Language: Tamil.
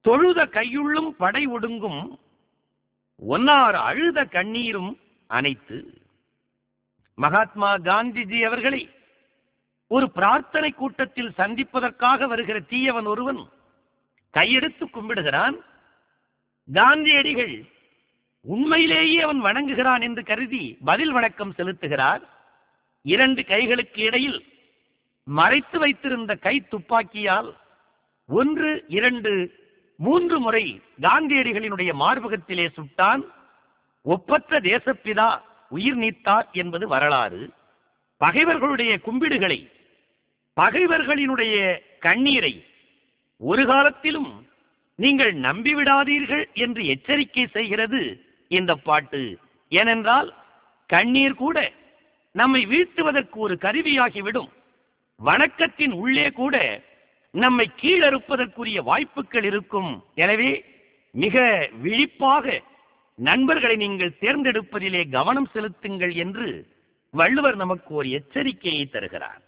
தொழுத கையுள்ளும் படை ஒடுங்கும், ஒன்னார் அழுத கண்ணீரும் அனைத்து. மகாத்மா காந்திஜி அவர்களை ஒரு பிரார்த்தனை கூட்டத்தில் சந்திப்பதற்காக வருகிற தீயவன் ஒருவன் கையெடுத்து கும்பிடுகிறான். காந்தியடிகள் உண்மையிலேயே அவன் வணங்குகிறான் என்று கருதி பதில் வணக்கம் செலுத்துகிறார். 2 கைகளுக்கு இடையில் மறைத்து வைத்திருந்த கை துப்பாக்கியால் 1, 2, 3 முறை காந்தியடிகளினுடைய மார்பகத்திலே சுட்டான். ஒப்பற்ற தேசப்பிதா உயிர் நீத்தார் என்பது வரலாறு. பகைவர்களுடைய கும்பிடுகளை, பகைவர்களினுடைய கண்ணீரை ஒரு காலத்திலும் நீங்கள் நம்பிவிடாதீர்கள் என்று எச்சரிக்கை செய்கிறது இந்த பாட்டு. ஏனென்றால் கண்ணீர் கூட நம்மை வீழ்த்துவதற்கு ஒரு கருவியாகிவிடும். வணக்கத்தின் உள்ளே கூட நம்மை கீழறுப்பதற்குரிய வாய்ப்புகள் இருக்கும். எனவே மிக விழிப்பாக நண்பர்களை நீங்கள் தேர்ந்தெடுப்பதிலே கவனம் செலுத்துங்கள் என்று வள்ளுவர் நமக்கு ஒரு எச்சரிக்கையை தருகிறார்.